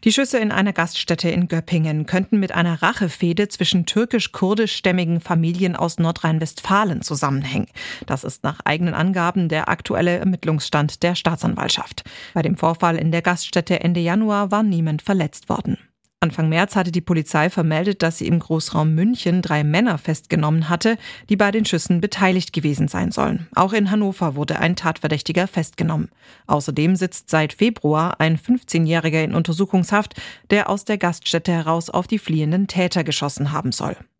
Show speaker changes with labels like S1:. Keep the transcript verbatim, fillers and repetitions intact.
S1: Die Schüsse in einer Gaststätte in Göppingen könnten mit einer Rachefehde zwischen türkisch-kurdischstämmigen Familien aus Nordrhein-Westfalen zusammenhängen. Das ist nach eigenen Angaben der aktuelle Ermittlungsstand der Staatsanwaltschaft. Bei dem Vorfall in der Gaststätte Ende Januar war niemand verletzt worden. Anfang März hatte die Polizei vermeldet, dass sie im Großraum München drei Männer festgenommen hatte, die bei den Schüssen beteiligt gewesen sein sollen. Auch in Hannover wurde ein Tatverdächtiger festgenommen. Außerdem sitzt seit Februar ein fünfzehnjähriger in Untersuchungshaft, der aus der Gaststätte heraus auf die fliehenden Täter geschossen haben soll.